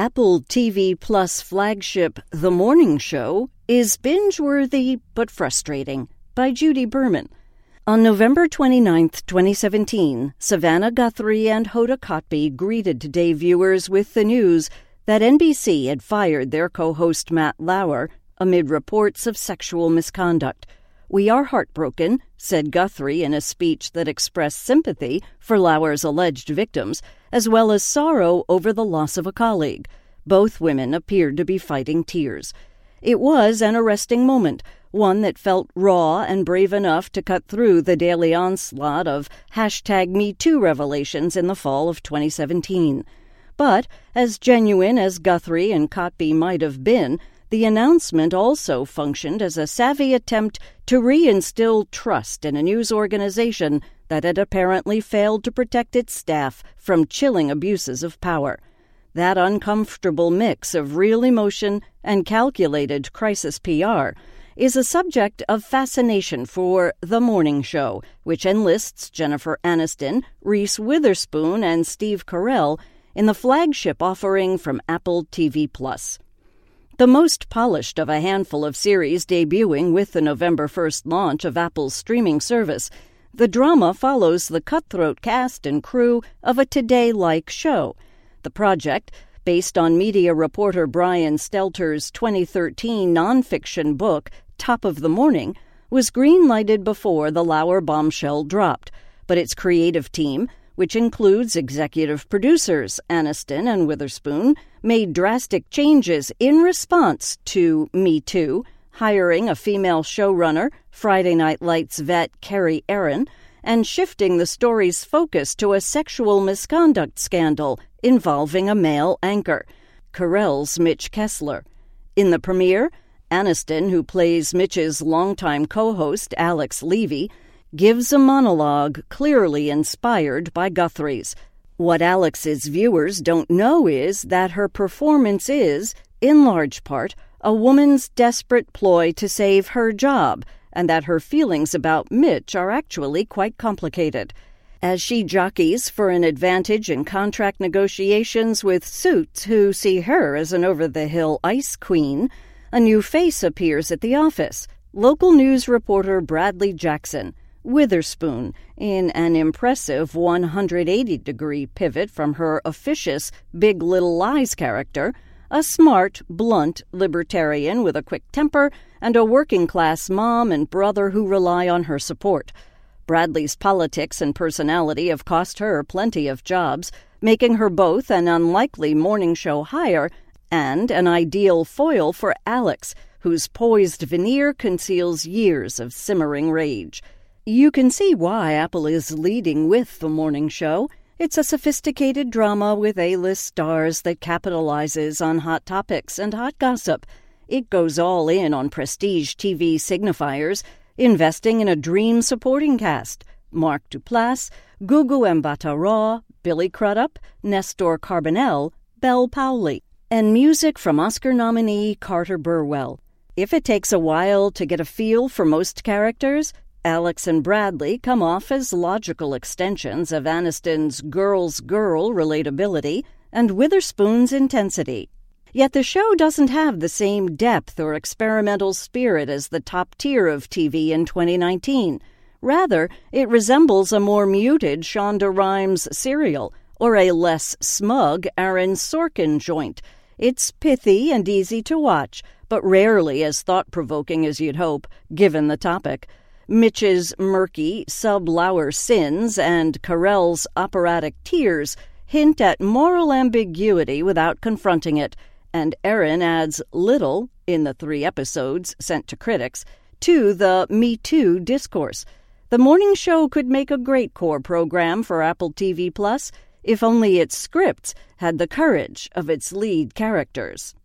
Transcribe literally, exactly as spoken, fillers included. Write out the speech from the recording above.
Apple T V Plus flagship The Morning Show is binge-worthy but frustrating by Judy Berman. On November twenty-ninth, twenty seventeen, Savannah Guthrie and Hoda Kotb greeted Today viewers with the news that N B C had fired their co-host Matt Lauer amid reports of sexual misconduct. "We are heartbroken," said Guthrie in a speech that expressed sympathy for Lauer's alleged victims, as well as sorrow over the loss of a colleague. Both women appeared to be fighting tears. It was an arresting moment, one that felt raw and brave enough to cut through the daily onslaught of hashtag Me Too revelations in the fall of twenty seventeen. But, as genuine as Guthrie and Kotb might have been, the announcement also functioned as a savvy attempt to reinstill trust in a news organization that had apparently failed to protect its staff from chilling abuses of power. That uncomfortable mix of real emotion and calculated crisis P R is a subject of fascination for The Morning Show, which enlists Jennifer Aniston, Reese Witherspoon, and Steve Carell in the flagship offering from Apple T V Plus. The most polished of a handful of series debuting with the November first launch of Apple's streaming service, the drama follows the cutthroat cast and crew of a Today-like show. The project, based on media reporter Brian Stelter's twenty thirteen nonfiction book, Top of the Morning, was green-lighted before the Lauer bombshell dropped, but its creative team, which includes executive producers Aniston and Witherspoon, made drastic changes in response to Me Too, hiring a female showrunner, Friday Night Lights vet Kerry Ehrin, and shifting the story's focus to a sexual misconduct scandal involving a male anchor, Carell's Mitch Kessler. In the premiere, Aniston, who plays Mitch's longtime co-host Alex Levy, gives a monologue clearly inspired by Guthrie's. What Alex's viewers don't know is that her performance is, in large part, a woman's desperate ploy to save her job, and that her feelings about Mitch are actually quite complicated. As she jockeys for an advantage in contract negotiations with suits who see her as an over-the-hill ice queen, a new face appears at the office, local news reporter Bradley Jackson. Witherspoon, in an impressive one hundred eighty degree pivot from her officious Big Little Lies character, a smart, blunt libertarian with a quick temper and a working-class mom and brother who rely on her support. Bradley's politics and personality have cost her plenty of jobs, making her both an unlikely morning show hire and an ideal foil for Alex, whose poised veneer conceals years of simmering rage. You can see why Apple is leading with The Morning Show. It's a sophisticated drama with A-list stars that capitalizes on hot topics and hot gossip. It goes all in on prestige T V signifiers, investing in a dream supporting cast. Mark Duplass, Gugu Mbatha-Raw, Billy Crudup, Nestor Carbonell, Belle Powley, and music from Oscar nominee Carter Burwell. If it takes a while to get a feel for most characters, Alex and Bradley come off as logical extensions of Aniston's girl's girl relatability and Witherspoon's intensity. Yet the show doesn't have the same depth or experimental spirit as the top tier of T V in twenty nineteen. Rather, it resembles a more muted Shonda Rhimes serial or a less smug Aaron Sorkin joint. It's pithy and easy to watch, but rarely as thought-provoking as you'd hope, given the topic. Mitch's murky, sub-Lauer sins and Carell's operatic tears hint at moral ambiguity without confronting it, and Ehrin adds little, in the three episodes sent to critics, to the Me Too discourse. The Morning Show could make a great core program for Apple T V Plus if only its scripts had the courage of its lead characters.